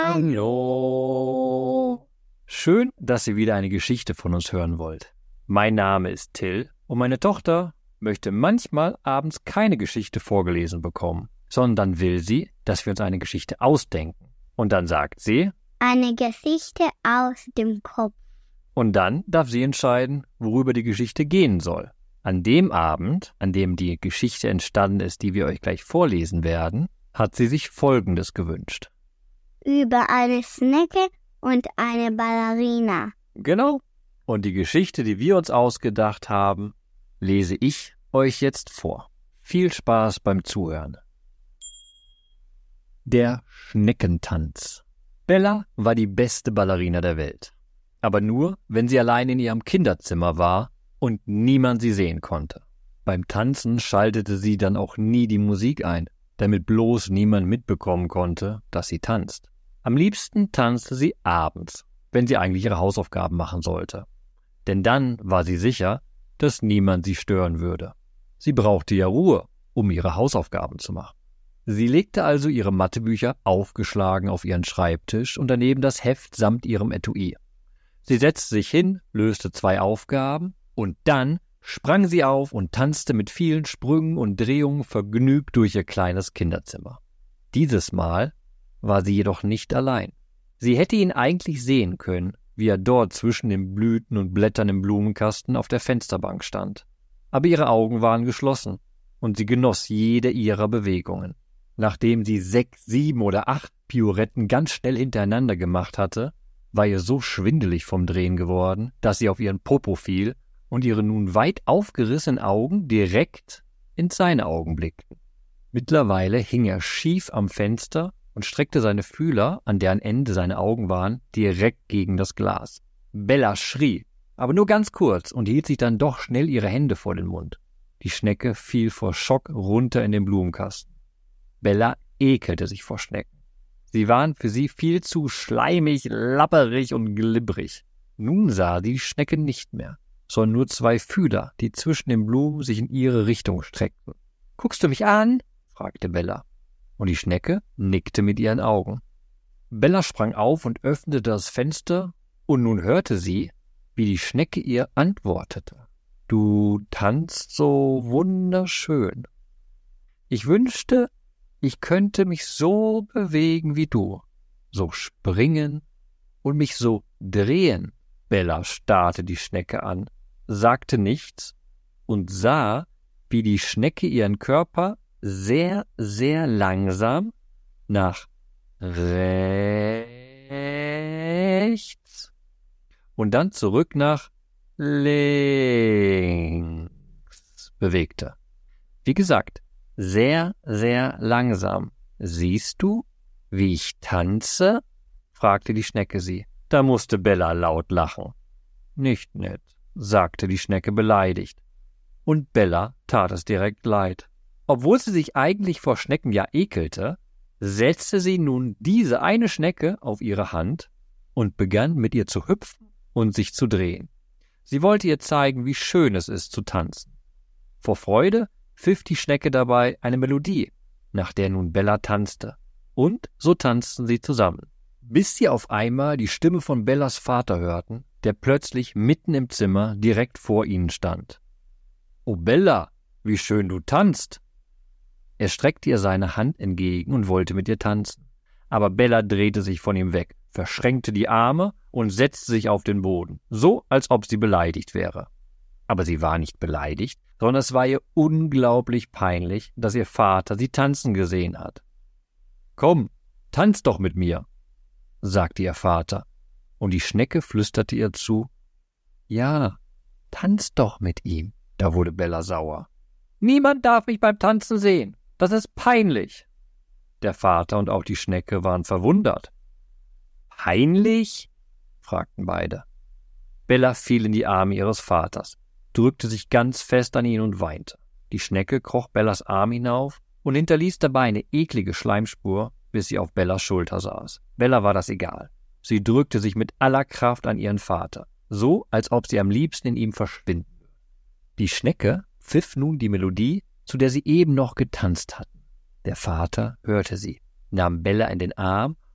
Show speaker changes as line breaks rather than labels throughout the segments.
Hallo. Schön, dass ihr wieder eine Geschichte von uns hören wollt. Mein Name ist Till und meine Tochter möchte manchmal abends keine Geschichte vorgelesen bekommen, sondern will sie, dass wir uns eine Geschichte ausdenken. Und dann sagt sie:
Eine Geschichte aus dem Kopf.
Und dann darf sie entscheiden, worüber die Geschichte gehen soll. An dem Abend, an dem die Geschichte entstanden ist, die wir euch gleich vorlesen werden, hat sie sich Folgendes gewünscht.
Über eine Schnecke und eine Ballerina.
Genau. Und die Geschichte, die wir uns ausgedacht haben, lese ich euch jetzt vor. Viel Spaß beim Zuhören. Der Schneckentanz. Bella war die beste Ballerina der Welt. Aber nur, wenn sie allein in ihrem Kinderzimmer war und niemand sie sehen konnte. Beim Tanzen schaltete sie dann auch nie die Musik ein, damit bloß niemand mitbekommen konnte, dass sie tanzt. Am liebsten tanzte sie abends, wenn sie eigentlich ihre Hausaufgaben machen sollte. Denn dann war sie sicher, dass niemand sie stören würde. Sie brauchte ja Ruhe, um ihre Hausaufgaben zu machen. Sie legte also ihre Mathebücher aufgeschlagen auf ihren Schreibtisch und daneben das Heft samt ihrem Etui. Sie setzte sich hin, löste 2 Aufgaben und dann sprang sie auf und tanzte mit vielen Sprüngen und Drehungen vergnügt durch ihr kleines Kinderzimmer. Dieses Mal war sie jedoch nicht allein. Sie hätte ihn eigentlich sehen können, wie er dort zwischen den Blüten und Blättern im Blumenkasten auf der Fensterbank stand. Aber ihre Augen waren geschlossen und sie genoss jede ihrer Bewegungen. Nachdem sie 6, 7 oder 8 Pirouetten ganz schnell hintereinander gemacht hatte, war ihr so schwindelig vom Drehen geworden, dass sie auf ihren Popo fiel und ihre nun weit aufgerissenen Augen direkt in seine Augen blickten. Mittlerweile hing er schief am Fenster und streckte seine Fühler, an deren Ende seine Augen waren, direkt gegen das Glas. Bella schrie, aber nur ganz kurz und hielt sich dann doch schnell ihre Hände vor den Mund. Die Schnecke fiel vor Schock runter in den Blumenkasten. Bella ekelte sich vor Schnecken. Sie waren für sie viel zu schleimig, lapperig und glibberig. Nun sah sie die Schnecke nicht mehr, sondern nur 2 Fühler, die zwischen den Blumen sich in ihre Richtung streckten. »Guckst du mich an?« fragte Bella. Und die Schnecke nickte mit ihren Augen. Bella sprang auf und öffnete das Fenster, und nun hörte sie, wie die Schnecke ihr antwortete. »Du tanzt so wunderschön. Ich wünschte, ich könnte mich so bewegen wie du, so springen und mich so drehen.« Bella starrte die Schnecke an, sagte nichts und sah, wie die Schnecke ihren Körper sehr, sehr langsam nach rechts und dann zurück nach links bewegte. Wie gesagt, sehr, sehr langsam. »Siehst du, wie ich tanze?« fragte die Schnecke sie. Da musste Bella laut lachen. »Nicht nett«, sagte die Schnecke beleidigt. Und Bella tat es direkt leid. Obwohl sie sich eigentlich vor Schnecken ja ekelte, setzte sie nun diese eine Schnecke auf ihre Hand und begann mit ihr zu hüpfen und sich zu drehen. Sie wollte ihr zeigen, wie schön es ist zu tanzen. Vor Freude pfiff die Schnecke dabei eine Melodie, nach der nun Bella tanzte. Und so tanzten sie zusammen, bis sie auf einmal die Stimme von Bellas Vater hörten, der plötzlich mitten im Zimmer direkt vor ihnen stand. »Oh Bella, wie schön du tanzt!« Er streckte ihr seine Hand entgegen und wollte mit ihr tanzen. Aber Bella drehte sich von ihm weg, verschränkte die Arme und setzte sich auf den Boden, so als ob sie beleidigt wäre. Aber sie war nicht beleidigt, sondern es war ihr unglaublich peinlich, dass ihr Vater sie tanzen gesehen hat. »Komm, tanz doch mit mir«, sagte ihr Vater, und die Schnecke flüsterte ihr zu, »Ja, tanz doch mit ihm.« Da wurde Bella sauer. »Niemand darf mich beim Tanzen sehen, das ist peinlich.« Der Vater und auch die Schnecke waren verwundert. »Peinlich?« fragten beide. Bella fiel in die Arme ihres Vaters, drückte sich ganz fest an ihn und weinte. Die Schnecke kroch Bellas Arm hinauf und hinterließ dabei eine eklige Schleimspur, bis sie auf Bellas Schulter saß. Bella war das egal. Sie drückte sich mit aller Kraft an ihren Vater, so als ob sie am liebsten in ihm verschwinden würde. Die Schnecke pfiff nun die Melodie, zu der sie eben noch getanzt hatten. Der Vater hörte sie, nahm Bella in den Arm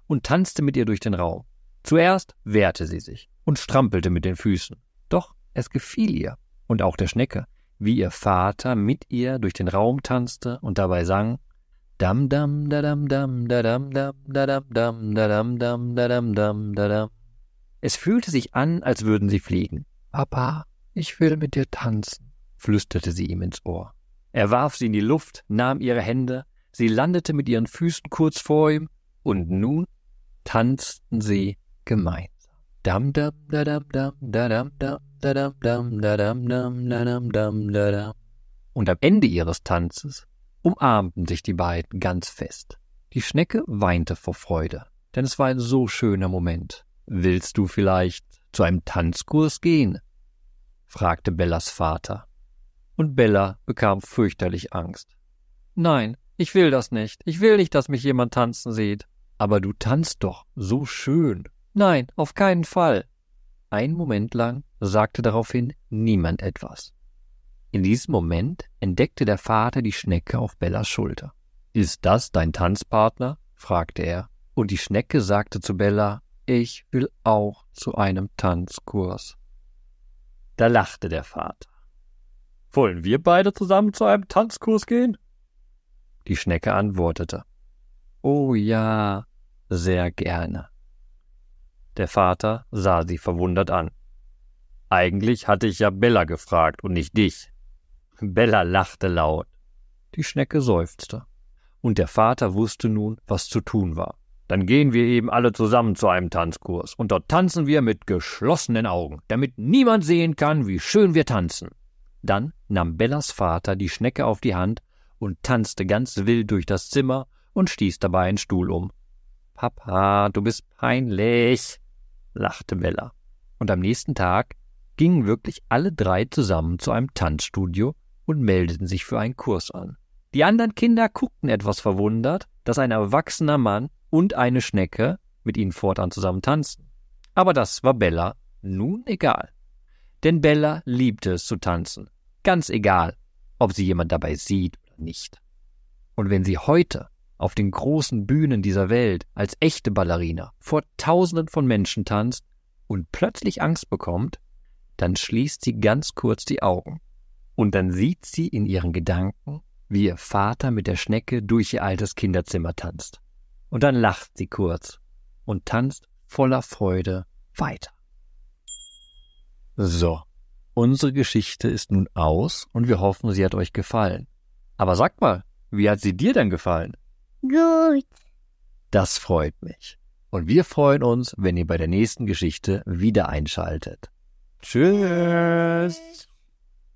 und tanzte mit ihr durch den Raum. Zuerst wehrte sie sich und strampelte mit den Füßen. Doch es gefiel ihr und auch der Schnecke, wie ihr Vater mit ihr durch den Raum tanzte und dabei sang: Dam dam da dam dam da dam dam da dam dam da dam dam da dam dam da dam. Es fühlte sich an, als würden sie fliegen. »Papa, ich will mit dir tanzen«, flüsterte sie ihm ins Ohr. Er warf sie in die Luft, nahm ihre Hände, sie landete mit ihren Füßen kurz vor ihm, und nun tanzten sie gemeinsam. Dam dam da dam dam da dam dam da dam dam da dam dam da dam dam da dam. Und am Ende ihres Tanzes umarmten sich die beiden ganz fest. Die Schnecke weinte vor Freude, denn es war ein so schöner Moment. »Willst du vielleicht zu einem Tanzkurs gehen?« fragte Bellas Vater. Und Bella bekam fürchterlich Angst. »Nein, ich will das nicht. Ich will nicht, dass mich jemand tanzen sieht.« »Aber du tanzt doch so schön.« »Nein, auf keinen Fall.« Einen Moment lang sagte daraufhin niemand etwas. In diesem Moment entdeckte der Vater die Schnecke auf Bellas Schulter. »Ist das dein Tanzpartner?« fragte er. Und die Schnecke sagte zu Bella: »Ich will auch zu einem Tanzkurs.« Da lachte der Vater. »Wollen wir beide zusammen zu einem Tanzkurs gehen?« Die Schnecke antwortete: »Oh ja, sehr gerne.« Der Vater sah sie verwundert an. »Eigentlich hatte ich ja Bella gefragt und nicht dich.« Bella lachte laut. Die Schnecke seufzte. Und der Vater wusste nun, was zu tun war. »Dann gehen wir eben alle zusammen zu einem Tanzkurs, und dort tanzen wir mit geschlossenen Augen, damit niemand sehen kann, wie schön wir tanzen.« Dann nahm Bellas Vater die Schnecke auf die Hand und tanzte ganz wild durch das Zimmer und stieß dabei einen Stuhl um. »Papa, du bist peinlich«, lachte Bella. Und am nächsten Tag gingen wirklich alle drei zusammen zu einem Tanzstudio und meldeten sich für einen Kurs an. Die anderen Kinder guckten etwas verwundert, dass ein erwachsener Mann und eine Schnecke mit ihnen fortan zusammen tanzen. Aber das war Bella nun egal. Denn Bella liebte es zu tanzen. Ganz egal, ob sie jemand dabei sieht oder nicht. Und wenn sie heute auf den großen Bühnen dieser Welt als echte Ballerina vor Tausenden von Menschen tanzt und plötzlich Angst bekommt, dann schließt sie ganz kurz die Augen. Und dann sieht sie in ihren Gedanken, wie ihr Vater mit der Schnecke durch ihr altes Kinderzimmer tanzt. Und dann lacht sie kurz und tanzt voller Freude weiter. So, unsere Geschichte ist nun aus und wir hoffen, sie hat euch gefallen. Aber sag mal, wie hat sie dir denn gefallen?
Gut.
Das freut mich. Und wir freuen uns, wenn ihr bei der nächsten Geschichte wieder einschaltet. Tschüss!